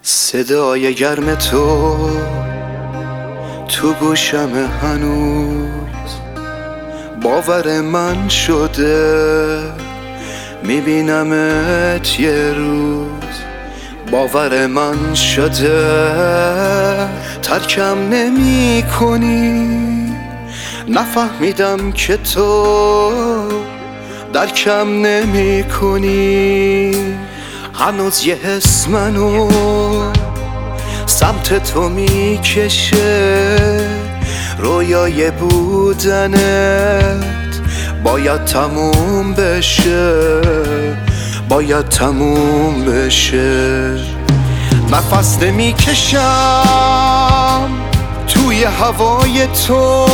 صدای گرم تو گوشم هنوز باور من شده، میبینمت یه روز. باور من شده ترکم نمی کنی، نفهمیدم که تو درکم نمی کنی. هنوز یه حس منو سمت تو میکشه، رویای بودنت باید تموم بشه، باید تموم بشه. نفس نمیکشم توی هوای تو،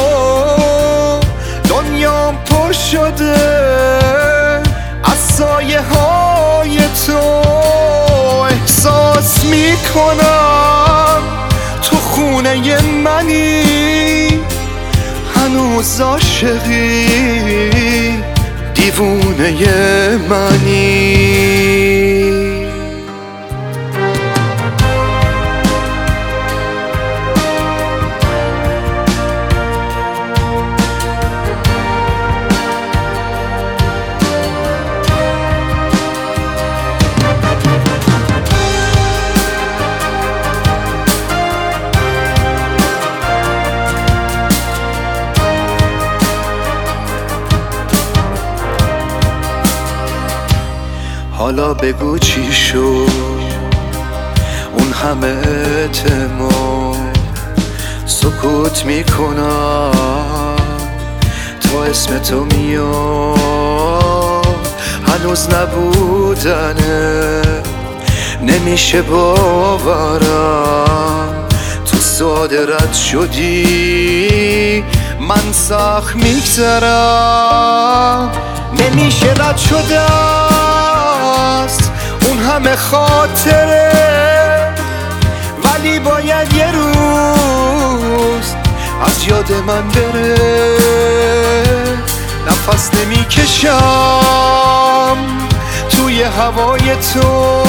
دنیام پر شده از سایه های تو. احساس میکنم تو خونه منی، هنوز عاشقی، دیوونه منی. حالا بگو چی شد اون همه اعتماد، سکوت میکنم تا اسم تو میاد. هنوز نبودنه نمیشه باورم، تو ساده رد شدی من سخت میگذرم. نمیشه رد شده است اون همه خاطره، ولی باید یه روز از یاد من بره. نفس نمیکشم توی هوای تو،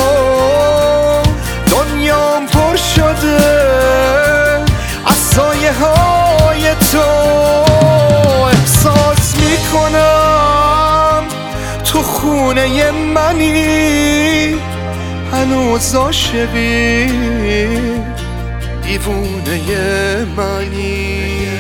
دنیام پر شده از سایه های تو. احساس میکنم تو خونه منی، هنوز عاشقی، دیوونه منی.